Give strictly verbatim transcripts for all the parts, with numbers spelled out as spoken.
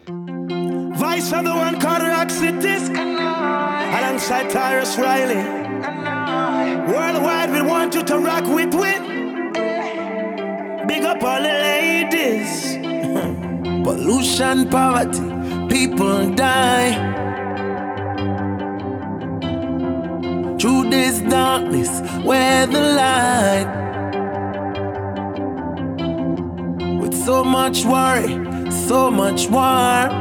Vice of the one called Roxy Disc, alongside Tyrus Riley. Worldwide, we want you to rock with Win. Big up all the ladies. Pollution, poverty, people die. Through this darkness, where the light. With so much worry, so much war,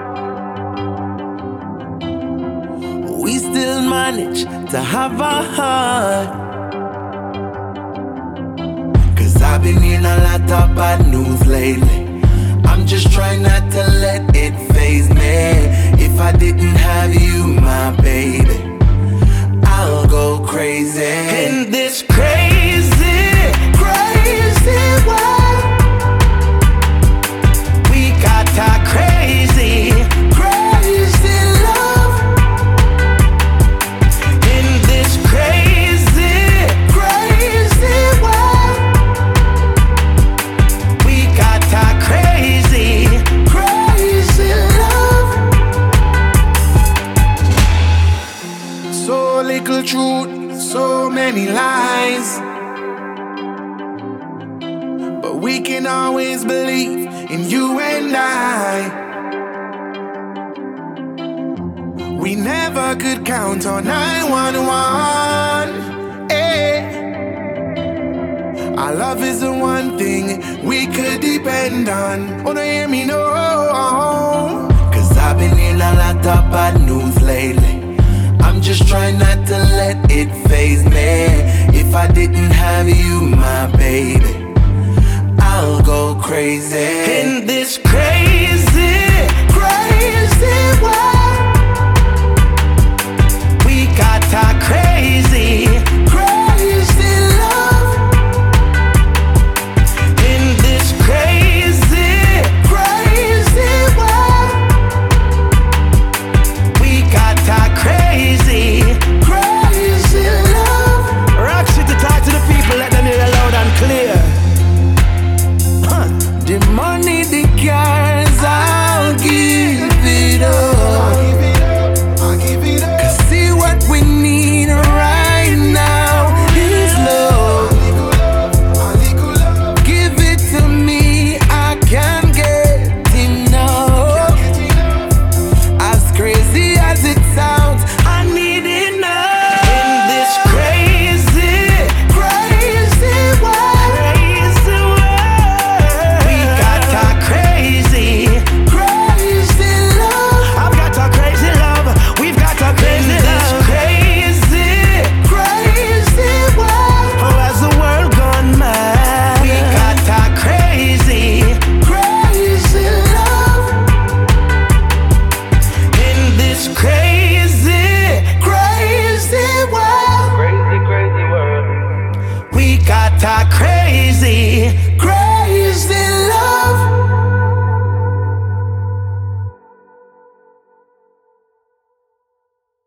we still manage to have a heart. Cause I've been hearing a lot of bad news lately. I'm just trying not to let it faze me. If I didn't have you, my baby, I'll go crazy. In this crazy, crazy world, we got our crazy, crazy love. In this crazy, crazy world, we got our crazy, crazy love. So little truth, so many lies, but we can always believe in you and I. We never could count on nine one one. Eh. Our love is the one thing we could depend on. Oh, don't hear me, no. Cause I've been hearing a lot of bad news lately. I'm just trying not to let it faze me. If I didn't have you, my baby, I'll go crazy. In this crazy